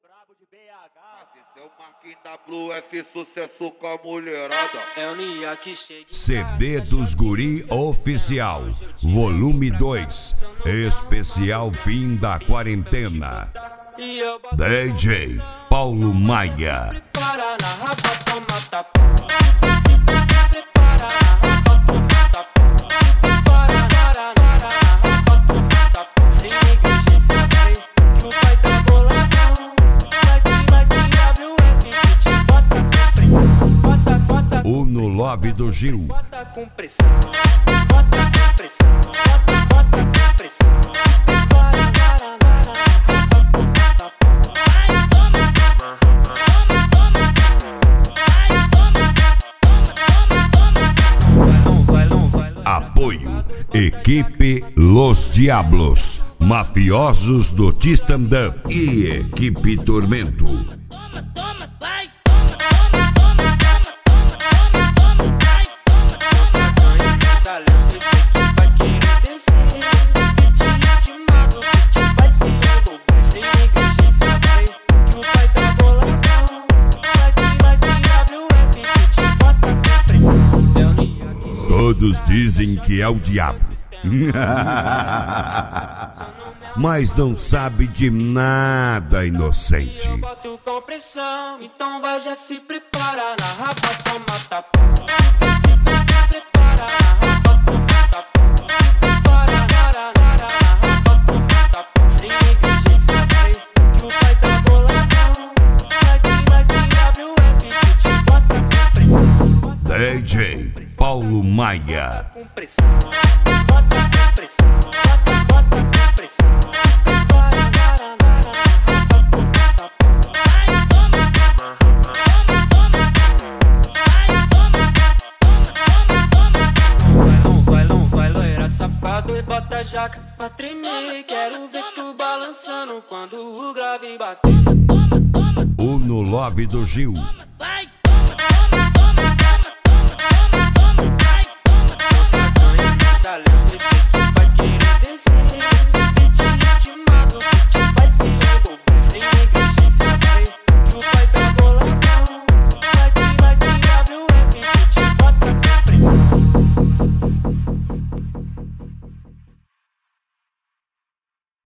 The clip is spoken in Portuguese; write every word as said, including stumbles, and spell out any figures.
Esse é o Marquinhos da Blue F, sucesso com a mulherada. É o Nia que chega. C D dos Guri Oficial, volume dois, especial fim da quarentena. D J Paulo Maia. Para na raba, toma tapa. Sem negligência, vem que o pai tá boladão. Vai que vai que abre o F que te bota com pressão. Bota, bota Uno Love do Gil. Bota com pressão. Bota com pressão. Bota, bota com pressão. Para, para, para, toma tapa. Ai, toma, toma, toma, toma. Ai, toma, toma, toma, toma. Vai, não, vai, não, vai. Apoio Equipe Los Diablos, Mafiosos do Tistandã e Equipe Tormento. Toma, toma, vai, toma, toma, toma, toma, toma, toma, vai, toma. Força, ganha, talento, esse aqui vai querer descer. Esse beat ritmado, o que vai se envolver. Sem negligência, vai, que o pai tá boladão. Vai que, vai que abre o F que te bota com pressão. É o Nia que Todos dizem que é o diabo, mas não sabe de nada, inocente. eu boto com pressão, então vai já se prepara. Na raba toma tapa. Prepara na raba toma tapa. Prepara na raba toma tapa. Sem negligência, vai que o pai tá boladão. Vai que vai que abre o F que te bota com pressão. D J Paulo Maia. Com pressão, bota com pressão, bota, bota com pressão. Prepara na raba toma tapa. Ai, toma, toma, toma. Ai, toma, toma, toma. Vai, não vai, não vai, loira safado e bota a jaca pra tremer. Quero ver tu balançando quando o grave bater. Uno Love do Gil. Vai.